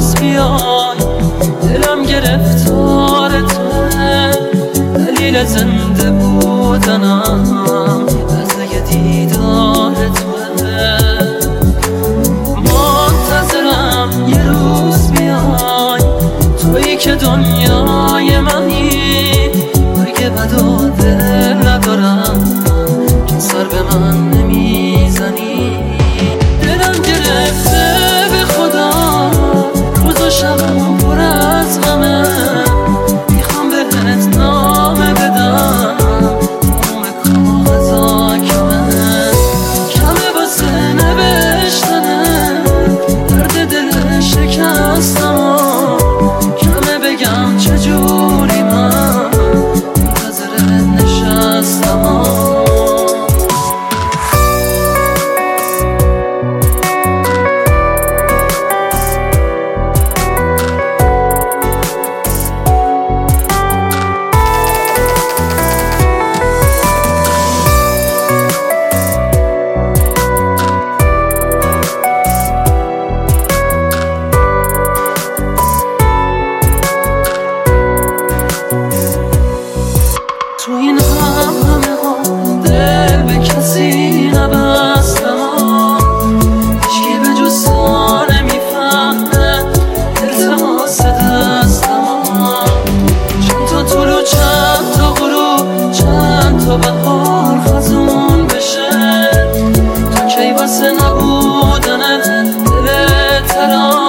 روز بیای دلم گرفتار توه، دلیل زنده بودنم لحظه دیدار توه. منتظرم یه روز بیای، تویی که دنیای منی، اگه بدا دل ندارم که سر به من نمیزنی. دلم گرفته به خدا روز و شبم پر از غمه، میخوام بهت نامه بدم نام کاغذا کمه واسه نوشتنه، درد دل شکستم کمه بگم چجوری من منتظرت نشستم. تو این همه ها دل به کسی نبستم، هیچکی به جز تو نمیفهمه التماس دستم. چند تا طلوع چند تا غروب چند تا بهار خزون بشه، تو کی واسه نبودنت دل ترام